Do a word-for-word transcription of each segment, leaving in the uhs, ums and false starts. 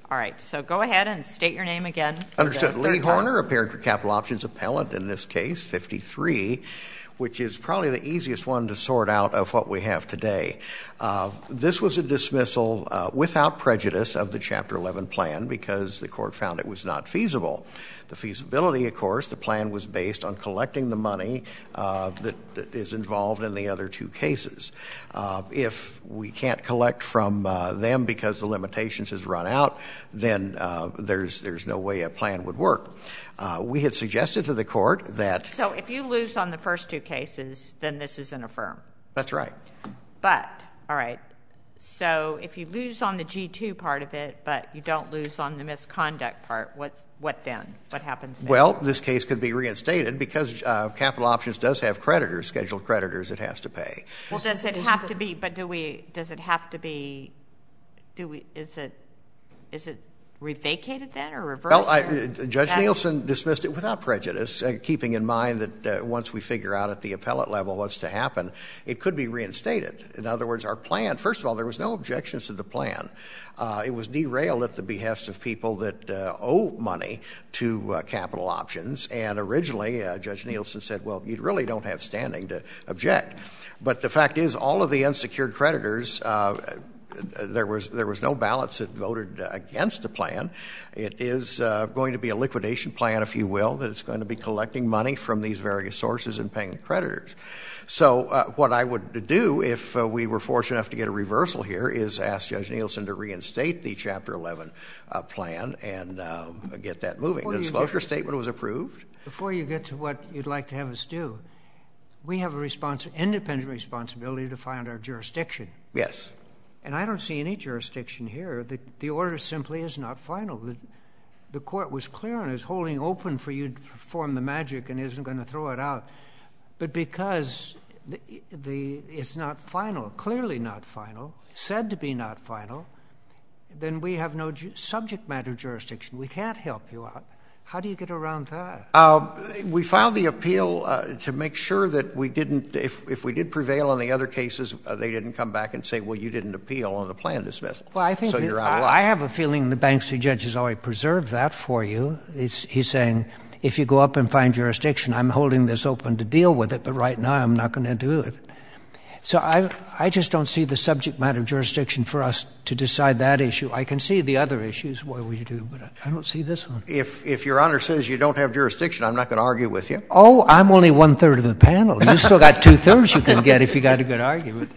All right. So go ahead and state your name again. Understood. Lee Horner, appearing for Capital Options Appellant in this case, fifty-three, which is probably the easiest one to sort out of what we have today. Uh, this was a dismissal uh, without prejudice of the Chapter eleven plan because the court found it was not feasible. The feasibility, of course, the plan was based on collecting the money uh, that, that is involved in the other two cases. Uh, if we can't collect from uh, them because the limitations has run out, then uh, there's there's no way a plan would work. Uh, we had suggested to the court that... So if you lose on the first two cases, then this is an affirm. That's right. But, all right, so if you lose on the G two part of it, but you don't lose on the misconduct part, what's, what then? What happens then? Well, this case could be reinstated because uh, Capital Options does have creditors, scheduled creditors it has to pay. Well, does it have to be, but do we, does it have to be, do we, is it, is it revacated then or reversed? Well, I, uh, Judge that, Nielsen dismissed it without prejudice, uh, keeping in mind that uh, once we figure out at the appellate level what's to happen, it could be reinstated. In other words, our plan, first of all, there was no objections to the plan. Uh, it was derailed at the behest of people that uh, owe money to uh, Capital Options, and originally uh, Judge Nielsen said, well, you really don't have standing to object. But the fact is, all of the unsecured creditors uh, There was there was no ballots that voted against the plan. It is uh, going to be a liquidation plan, if you will, that it's going to be collecting money from these various sources and paying the creditors. So uh, what I would do if uh, we were fortunate enough to get a reversal here is ask Judge Nielsen to reinstate the Chapter eleven uh, plan and uh, get that moving. Before the disclosure get, statement was approved. Before you get to what you'd like to have us do, we have a respons- independent responsibility to find our jurisdiction. Yes. And I don't see any jurisdiction here. The, the order simply is not final. The, the court was clear and is holding open for you to perform the magic and isn't going to throw it out. But because the, the, it's not final, clearly not final, said to be not final, then we have no ju- subject matter jurisdiction. We can't help you out. How do you get around that? Uh, we filed the appeal uh, to make sure that we didn't, if, if we did prevail on the other cases, uh, they didn't come back and say, well, you didn't appeal on the plan dismissal. Well, I think so that, you're out of luck. I, I have a feeling the bankruptcy judge has already preserved that for you. It's, he's saying, if you go up and find jurisdiction, I'm holding this open to deal with it, but right now I'm not going to do it. So I, I just don't see the subject matter jurisdiction for us to decide that issue. I can see the other issues where we do, but I don't see this one. If, if Your Honor says you don't have jurisdiction, I'm not going to argue with you. Oh, I'm only one-third of the panel. You still got two-thirds you can get if you got a good argument.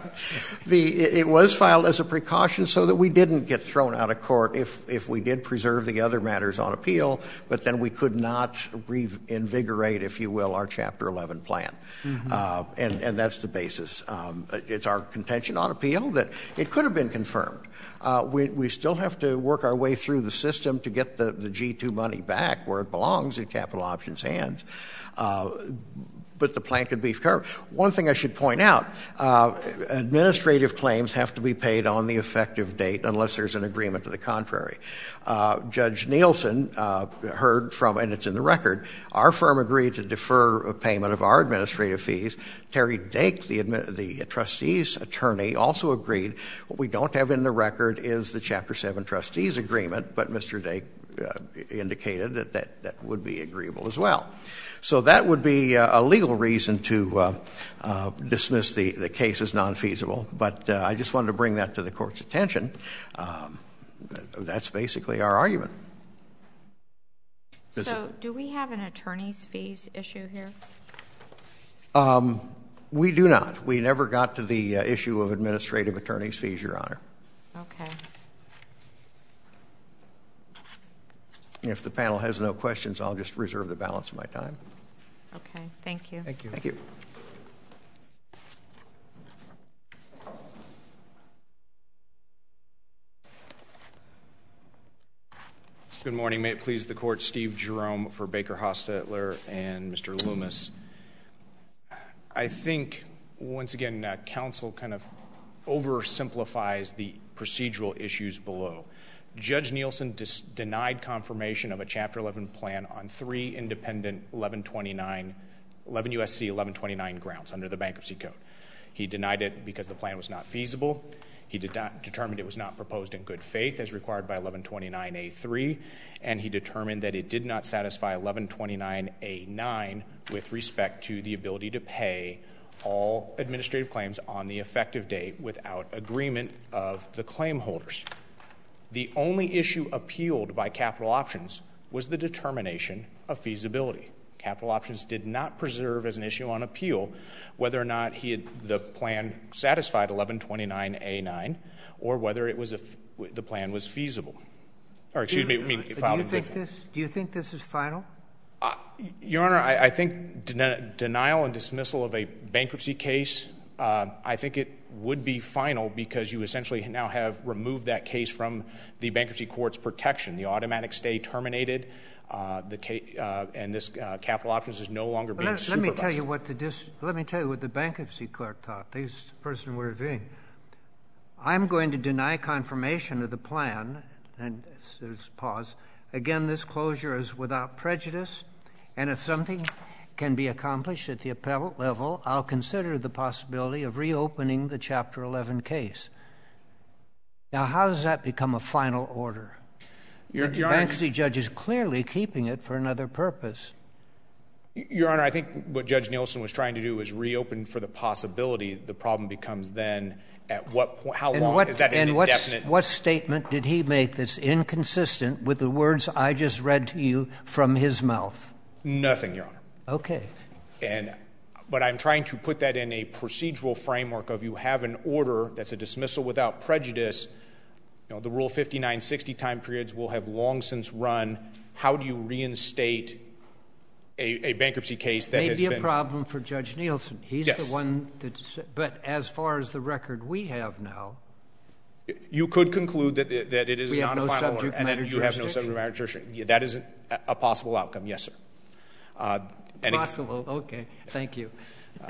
The, it was filed as a precaution so that we didn't get thrown out of court if, if we did preserve the other matters on appeal, but then we could not reinvigorate, if you will, our Chapter eleven plan. Mm-hmm. Uh, and, and that's the basis. Um, it's our contention on appeal that it could have been confirmed. Uh, we, we still have to work our way through the system to get the, the G two money back where it belongs in Capital Options' hands. Uh, but the plan could be covered. One thing I should point out, uh, administrative claims have to be paid on the effective date unless there's an agreement to the contrary. Uh, Judge Nielsen uh, heard from, and it's in the record, our firm agreed to defer payment of our administrative fees. Terry Dake, the, the trustee's attorney, also agreed. What we don't have in the record is the Chapter seven trustees agreement, but Mister Dake uh, indicated that, that that would be agreeable as well. So that would be uh, a legal reason to uh, uh, dismiss the, the case as non-feasible. But uh, I just wanted to bring that to the court's attention. Um, that's basically our argument. So do we have an attorney's fees issue here? Um, we do not. We never got to the uh, issue of administrative attorney's fees, Your Honor. Okay. If the panel has no questions, I'll just reserve the balance of my time. Okay. Thank you. Thank you. Thank you. Good morning. May it please the Court, Steve Jerome for Baker Hostetler and Mister Loomis. I think, once again, uh, counsel kind of oversimplifies the procedural issues below. Judge Nielsen dis- denied confirmation of a Chapter eleven plan on three independent eleven twenty-nine, eleven U S C eleven twenty-nine grounds under the Bankruptcy Code. He denied it because the plan was not feasible. He did not, determined it was not proposed in good faith as required by eleven twenty-nine A three, and he determined that it did not satisfy eleven twenty-nine A nine with respect to the ability to pay all administrative claims on the effective date without agreement of the claim holders. The only issue appealed by Capital Options was the determination of feasibility. Capital Options did not preserve as an issue on appeal whether or not he had, the plan satisfied eleven twenty-nine A nine or whether it was a, the plan was feasible. Or excuse me, I mean, filed in good faith. This, do you think this is final? Uh, Your Honor, I, I think den- denial and dismissal of a bankruptcy case, uh, I think it would be final because you essentially now have removed that case from the bankruptcy court's protection. The automatic stay terminated. Uh, the case, uh, and this uh, Capital Options is no longer being let, supervised. Let me tell you what the dis, let me tell you what the bankruptcy court thought. This person we're reviewing. I'm going to deny confirmation of the plan, and there's pause. Again, this closure is without prejudice, and if something can be accomplished at the appellate level, I'll consider the possibility of reopening the Chapter eleven case. Now, how does that become a final order? Your, the Your bankruptcy Honor, judge is clearly keeping it for another purpose. Your Honor, I think what Judge Nielsen was trying to do is reopen for the possibility. The problem becomes then at what point, how and long what, is that an and indefinite? What statement did he make that's inconsistent with the words I just read to you from his mouth? Nothing, Your Honor. Okay. And but I'm trying to put that in a procedural framework of you have an order that's a dismissal without prejudice. You know, the Rule fifty-nine sixty time periods will have long since run. How do you reinstate a, a bankruptcy case that May has be been... a problem for Judge Nielsen. He's Yes. the one that's... But as far as the record we have now... You could conclude that that it is we not have a no final order, subject and matter then you have no jurisdiction. subject matter jurisdiction. Yeah, that is a, a possible outcome, yes, sir. Uh, and Possible, okay. Thank you. Uh,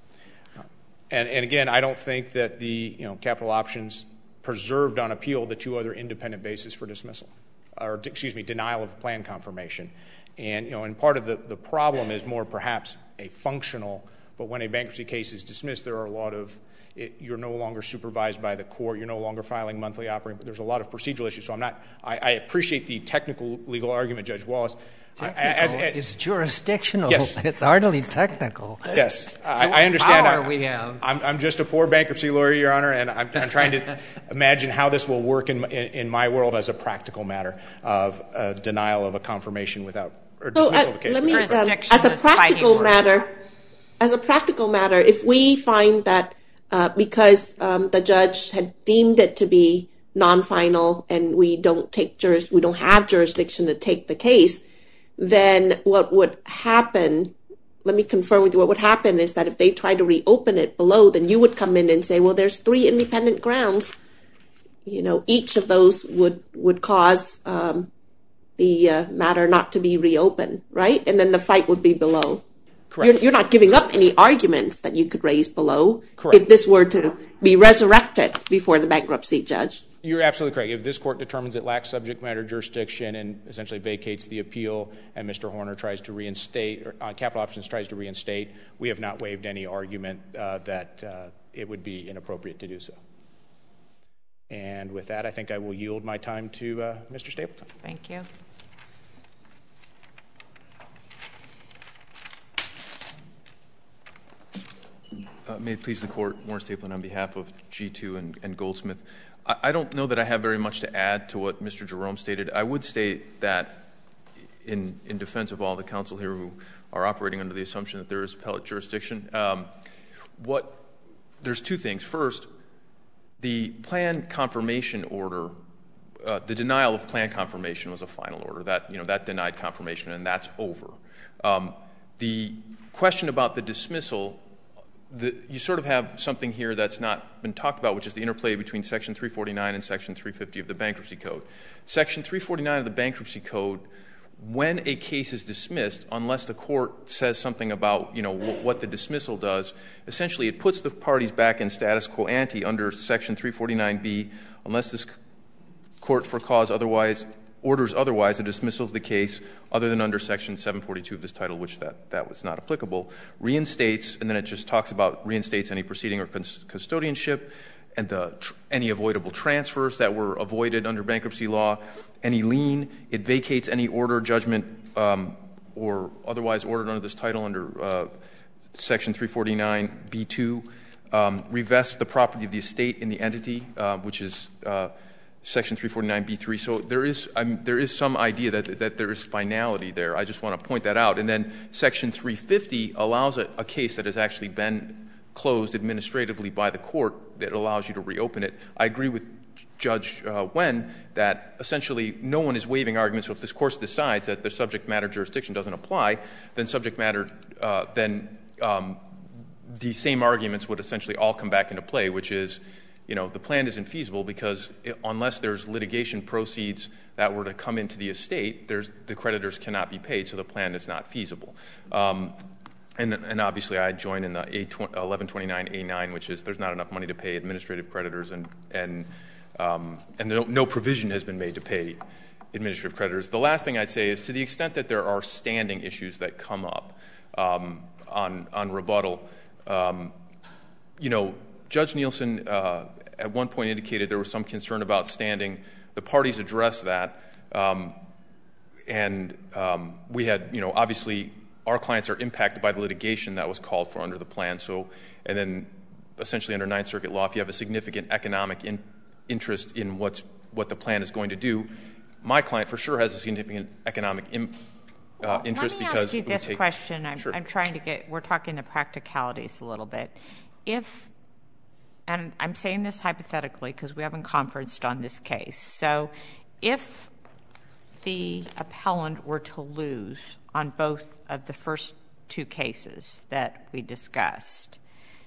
and, and again, I don't think that the you know Capital Options preserved on appeal the two other independent bases for dismissal, or excuse me, denial of plan confirmation. And you know, and part of the, the problem is more perhaps a functional, but when a bankruptcy case is dismissed, there are a lot of, it, you're no longer supervised by the court, you're no longer filing monthly operating, but there's a lot of procedural issues. So I'm not, I, I appreciate the technical legal argument, Judge Wallace. Technical, as, as, it's jurisdictional. Yes. It's hardly technical. Yes, So I, I understand. Power I, we have. I'm, I'm just a poor bankruptcy lawyer, Your Honor, and I'm, I'm trying to imagine how this will work in, in, in my world as a practical matter of uh, denial of a confirmation without or So, dismissal uh, of a case. let me, um, Jurisdiction as a is fighting practical words. matter, as a practical matter, if we find that uh, because um, the judge had deemed it to be non-final and we don't take juris, we don't have jurisdiction to take the case, then what would happen? Let me confirm with you. What would happen is that if they try to reopen it below, then you would come in and say, "Well, there's three independent grounds. You know, each of those would would cause." Um, the uh, matter not to be reopened, right? And then the fight would be below. Correct. You're, you're not giving up any arguments that you could raise below. Correct. If this were to be resurrected before the bankruptcy judge. You're absolutely correct. If this court determines it lacks subject matter jurisdiction and essentially vacates the appeal and Mister Horner tries to reinstate, or uh, Capital Options tries to reinstate, we have not waived any argument uh, that uh, it would be inappropriate to do so. And with that, I think I will yield my time to uh, Mister Stapleton. Thank you. Uh, may it please the Court, Warren Stapleton on behalf of G two and, and Goldsmith. I, I don't know that I have very much to add to what Mister Jerome stated. I would state that in, in defense of all the counsel here who are operating under the assumption that there is appellate jurisdiction, um, what, there's two things. First, the plan confirmation order, uh, the denial of plan confirmation was a final order. That, you know, that denied confirmation, and that's over. Um, the question about the dismissal, the, you sort of have something here that's not been talked about, which is the interplay between Section three forty-nine and Section three fifty of the Bankruptcy Code. Section three forty-nine of the Bankruptcy Code, when a case is dismissed, unless the court says something about, you know, w- what the dismissal does, essentially it puts the parties back in status quo ante under Section three forty-nine B, unless this court for cause otherwise orders otherwise, the dismissal of the case, other than under Section seven forty-two of this title, which that, that was not applicable, reinstates, and then it just talks about reinstates any proceeding or custodianship, and the, tr- any avoidable transfers that were avoided under bankruptcy law, any lien. It vacates any order, judgment, um, or otherwise ordered under this title under uh, Section three forty-nine B two, um, revests the property of the estate in the entity, uh, which is uh, Section three forty-nine B three. So there is um, there is some idea that that there is finality there. I just want to point that out. And then Section three fifty allows a, a case that has actually been closed administratively by the court that allows you to reopen it. I agree with Judge uh, Wen that essentially no one is waiving arguments. So if this court decides that the subject matter jurisdiction doesn't apply, then subject matter uh, then um, the same arguments would essentially all come back into play, which is, you know, the plan isn't feasible because it, unless there's litigation proceeds that were to come into the estate, there's, the creditors cannot be paid, so the plan is not feasible. Um, And, and obviously, I join in the eleven twenty-nine A nine, which is there's not enough money to pay administrative creditors, and and um, and no, no provision has been made to pay administrative creditors. The last thing I'd say is, to the extent that there are standing issues that come up um, on on rebuttal, um, you know, Judge Nielsen uh, at one point indicated there was some concern about standing. The parties addressed that, um, and um, we had, you know, obviously, our clients are impacted by the litigation that was called for under the plan. So, and then essentially under Ninth Circuit law, if you have a significant economic in, interest in what's, what the plan is going to do, my client for sure has a significant economic in, uh, well, interest let me because ask you this take, question. I'm, sure. I'm trying to get, we're talking the practicalities a little bit. If, and I'm saying this hypothetically because we haven't conferenced on this case. So if the appellant were to lose on both of the first two cases that we discussed,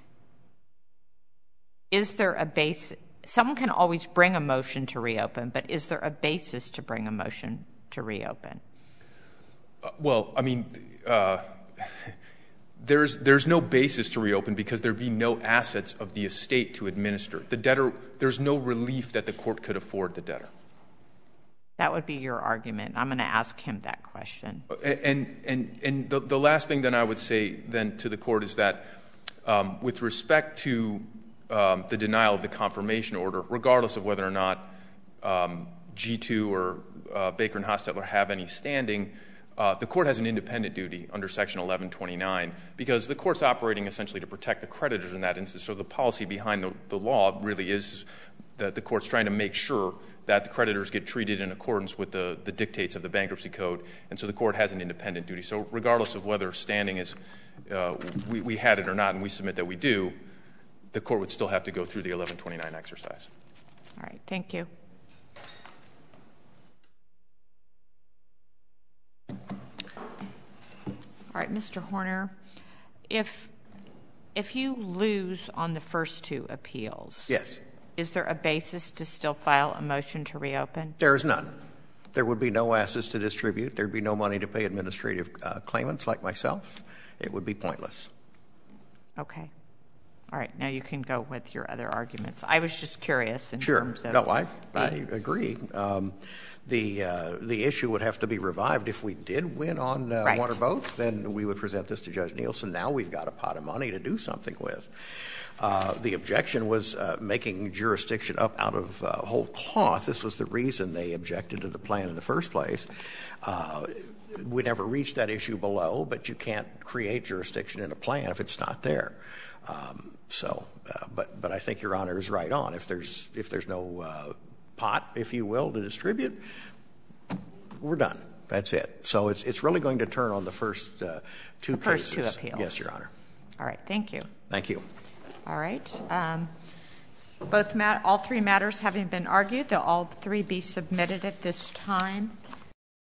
is there a basis? Someone can always bring a motion to reopen, but is there a basis to bring a motion to reopen? Uh, well, I mean, uh, there's there's no basis to reopen because there'd be no assets of the estate to administer. The debtor, there's no relief that the court could afford the debtor. That would be your argument. I'm going to ask him that question. And and and the, the last thing that I would say then to the court is that um, with respect to um, the denial of the confirmation order, regardless of whether or not um, G two or uh, Baker and Hostetler have any standing, uh, the court has an independent duty under Section eleven twenty-nine because the court's operating essentially to protect the creditors in that instance. So the policy behind the, the law really is that the court's trying to make sure that the creditors get treated in accordance with the, the dictates of the bankruptcy code. And so the court has an independent duty. So regardless of whether standing is, uh, we, we had it or not, and we submit that we do, the court would still have to go through the eleven twenty-nine exercise. All right. Thank you. All right, Mister Horner, if if you lose on the first two appeals, yes, is there a basis to still file a motion to reopen? There is none. There would be no assets to distribute. There would be no money to pay administrative uh, claimants like myself. It would be pointless. Okay. All right. Now you can go with your other arguments. I was just curious in sure. terms of... No, I, the, I agree. Um, the uh, the issue would have to be revived. If we did win on uh, right. one or both, then we would present this to Judge Nielsen. Now we've got a pot of money to do something with. Uh, the objection was uh, making jurisdiction up out of uh, whole cloth. This was the reason they objected to the plan in the first place. Uh, we never reached that issue below, but you can't create jurisdiction in a plan if it's not there. Um, so, uh, but but I think Your Honor is right on. If there's if there's no uh, pot, if you will, to distribute, we're done. That's it. So it's it's really going to turn on the first uh, two the first cases. two appeals. Yes, Your Honor. All right. Thank you. Thank you. All right. Um, both mat- all three matters having been argued, they'll all three be submitted at this time.